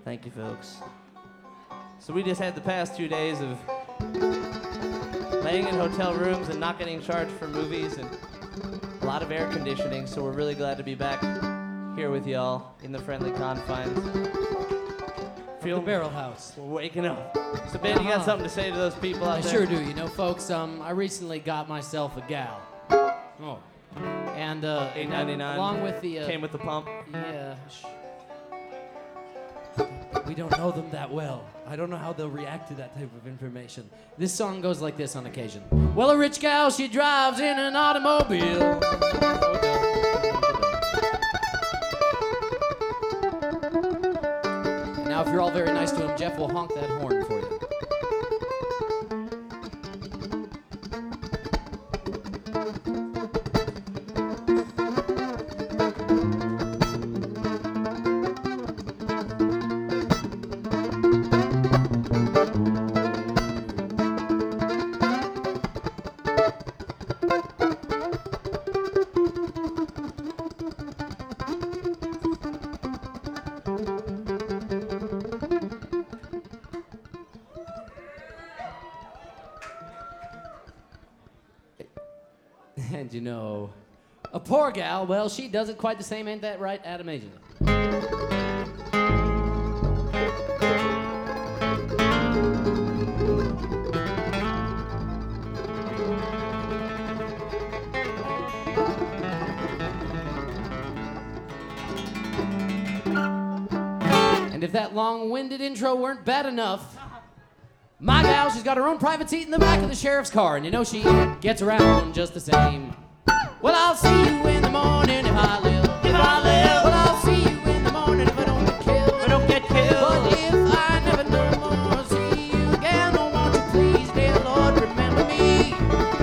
Thank you, folks. So we just had the past 2 days of laying in hotel rooms and not getting charged for movies and a lot of air conditioning, so we're really glad to be back here with y'all in the friendly confines. The Barrel House. We're waking up. So Ben, you got something to say to those people out I there? sure do. You know, folks, I recently got myself a gal. Oh. And $8.99. along with the Came with the pump. yeah. We don't know them that well. I don't know how they'll react to that type of information. This song goes like this on occasion. Well, a rich gal, she drives in an automobile. Now, if you're all very nice to him, Jeff will honk that horn for you. And you know, a poor gal, well, she does it quite the same, ain't that right, Adam Agent? And if that long-winded intro weren't bad enough, my gal, she's got her own private seat in the back of the sheriff's car, and you know she gets around just the same. Well, I'll see you in the morning if I live. If I live. Well, I'll see you in the morning if I don't get killed. I don't get killed. But if I never no more see you again, oh, won't you please, dear Lord, remember me?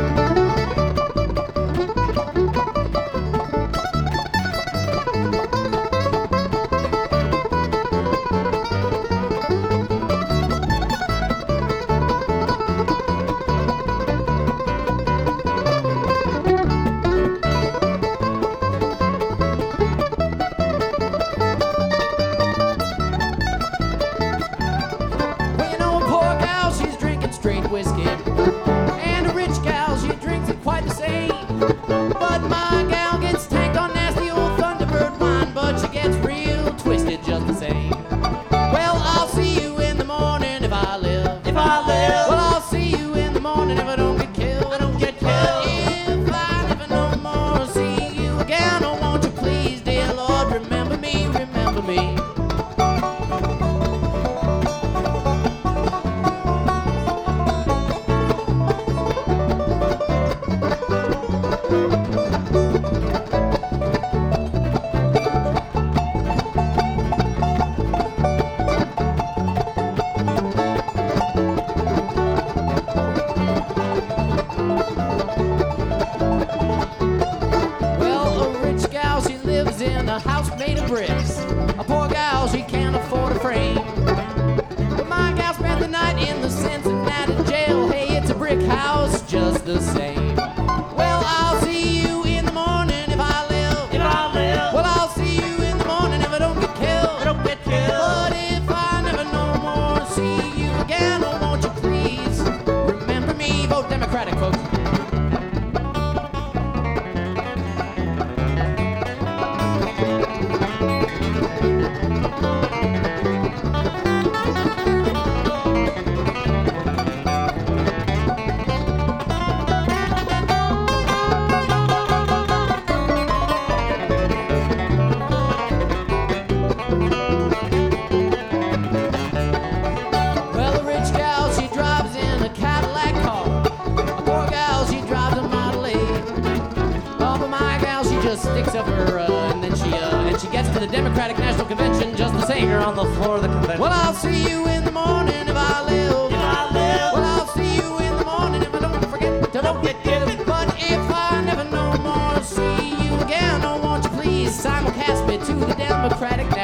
Well, you know, a poor gal, she's drinking straight whiskey. And a rich gal, she drinks it quite the same. But my gal gets tanked on nasty old Thunderbird wine, but she gets real twisted just the same. Well, I'll see you in the morning if I live. If I live. Well, I'll see you in the morning if I don't get killed. I don't get But killed. if I never no more see you again, oh, won't you please, dear Lord, remember me, remember me. Well, a rich gal, she lives in a house made of bricks. A poor gal, she can't afford a frame. But my gal spent the night in the Cincinnati jail. Hey, it's a brick house just the same. Well, I'll see you in the morning if I live. If I live. Well, I'll see you in the morning if I don't get killed. I don't get killed. But if I never no more see you again, oh, won't you please remember me? Vote Democratic, folks. Well, a rich gal, she drives in a Cadillac car. A poor gal, she drives a Model A. Oh, but my gal, she just sticks up her, and then she gets to the Democratic National Convention just the same. You're on the floor of the convention. Well, I'll see you in the morning if I live. If I live. Well, I'll see you in the morning if I don't forget to don't get killed. But if I never no more see you again, oh, won't you please simulcast me to the Democratic